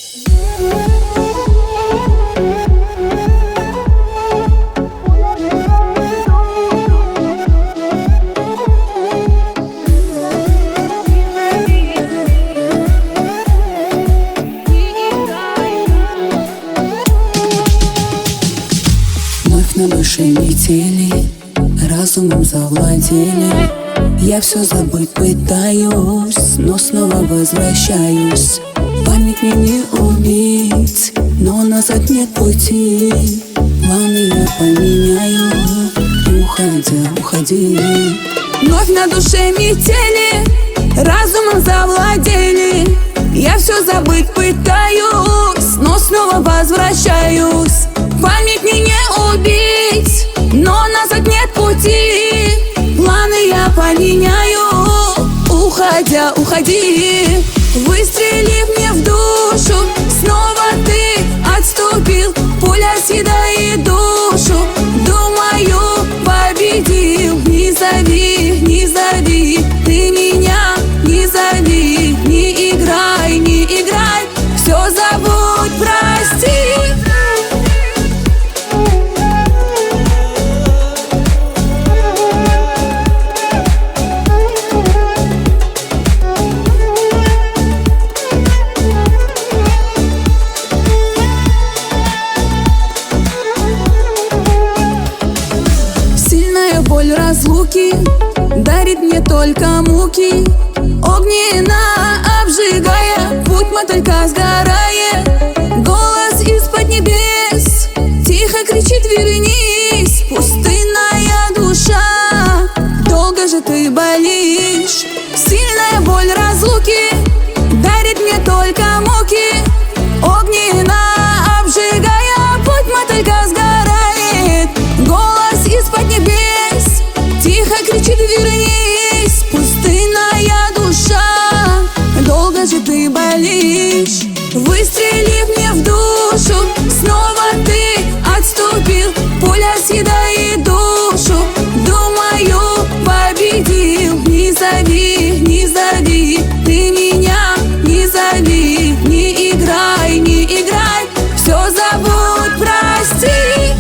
На душе метели, разумом завладели. Я все забыть пытаюсь, но снова возвращаюсь. Память мне не убить, но назад нет пути. Планы я поменяю, уходя, уходи. Вновь на душе метели, разумом завладели. Я все забыть пытаюсь, но снова возвращаюсь. Память мне не убить, но назад нет пути. Планы я поменяю, уходя, уходи. Выстрелив мне в душу, снова ты отступил. Пуля съедает душу, думаю, победил. Не зови, не зови, ты меня не зови. Не играй, не играй, все забудь, прости. Боль разлуки дарит мне только муки. Огненно обжигая, путь мы только сгорая. Голос из-под небес тихо кричит: вернись, пустынная душа. Долго же ты болишь. Сильная боль разлуки дарит мне только муки. Огненно обжигая, путь мы только сгорает. Голос из-под небес тихо кричит: вернись, пустынная душа. Долго же ты болишь. Выстрелив мне в душу, снова ты отступил. Пуля съедает душу, думаю, победил. Не зови, не зови, ты меня не зови. Не играй, не играй, все забудь, прости.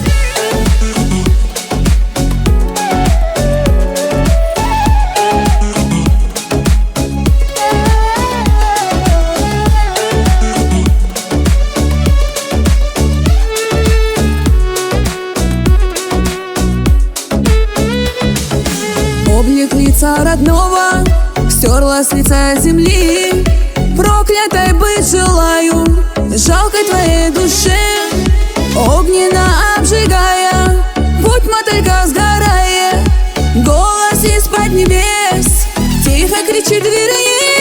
Облик лица родного стерла с лица земли. Проклятой быть желаю, жалко твоей душе. Огненно обжигая, путь мотылька сгорая. Голос из-под небес тихо кричит: вернись.